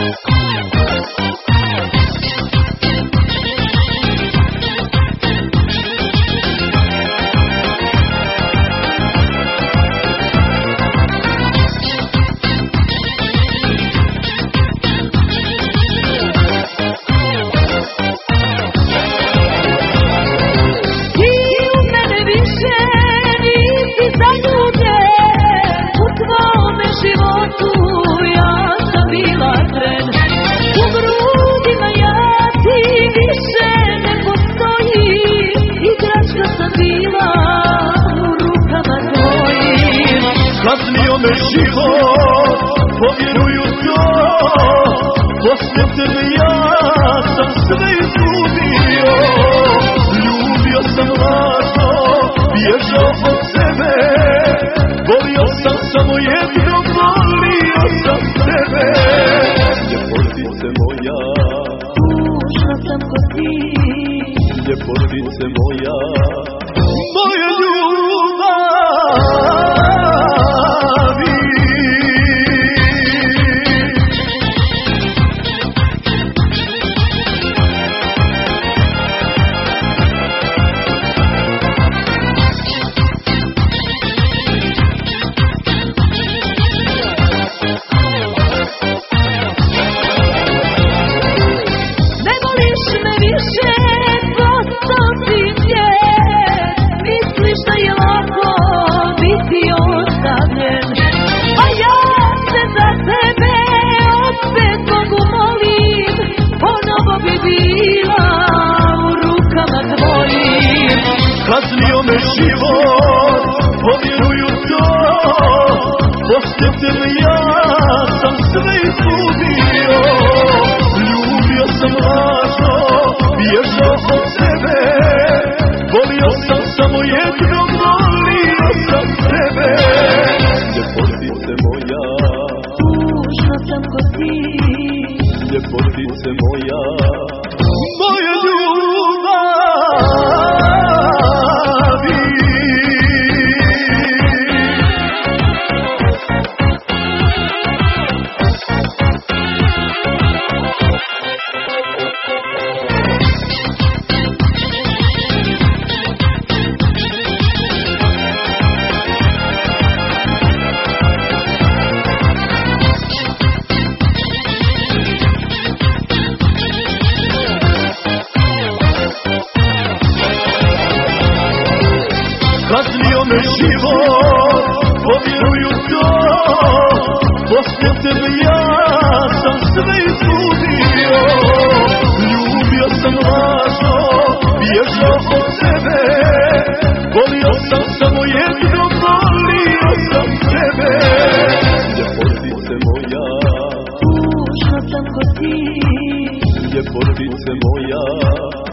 Kaznio me život, povjeruju to, poslije tebe ja sam sve izgubio. Ljubio sam lažno, bježao od sebe, volio sam samo jedno, volio sam tebe. Ljepotice moja, tužna sam ko ti, ljepotice moja, moja ljubav. Kaznio me život, povjeruju to, poslije tebe ja sam sve izgubio. Ljubio sam lažno, bježao od sebe, volio sam samo jedno, volio sam tebe. Ljepotice moja, tužna sam ko ti, ljepotice moja, moja ljubav. Kaznio me život, povjeruju to, poslije tebe ja sam sve izgubio. Ljubio sam lažno, bježao od sebe, volio sam samo jedno, volio sam tebe. Ljepotice moja, tužna sam ko ti, ljepotice moja,